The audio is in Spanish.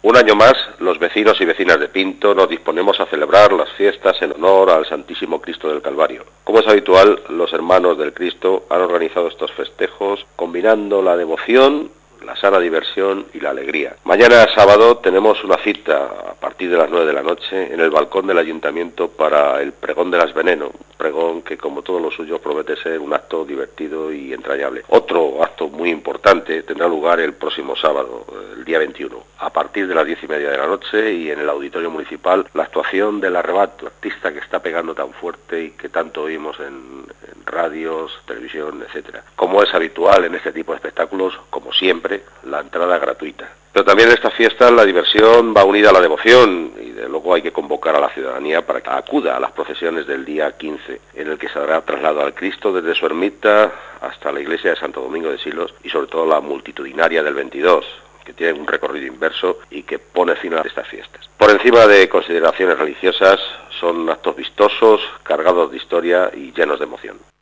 Un año más, los vecinos y vecinas de Pinto nos disponemos a celebrar las fiestas en honor al Santísimo Cristo del Calvario. Como es habitual, los hermanos del Cristo han organizado estos festejos combinando la devoción, la sana diversión y la alegría. Mañana sábado tenemos una cita a partir de las 9 de la noche en el balcón del Ayuntamiento para el Pregón de las Veneno, un pregón que, como todos los suyos, promete ser un acto divertido y entrañable. Otro acto muy importante tendrá lugar el próximo sábado, el día 21, a partir de las 10:30 de la noche, y en el Auditorio Municipal la actuación del Arrebato, artista que está pegando tan fuerte y que tanto oímos en radios, televisión, etcétera. Como es habitual en este tipo de espectáculos, como siempre, la entrada gratuita. Pero también en estas fiestas la diversión va unida a la devoción, y de luego hay que convocar a la ciudadanía para que acuda a las procesiones del día 15, en el que se dará traslado al Cristo desde su ermita hasta la iglesia de Santo Domingo de Silos, y sobre todo la multitudinaria del 22, que tiene un recorrido inverso y que pone fin a estas fiestas. Por encima de consideraciones religiosas, son actos vistosos, cargados de historia y llenos de emoción.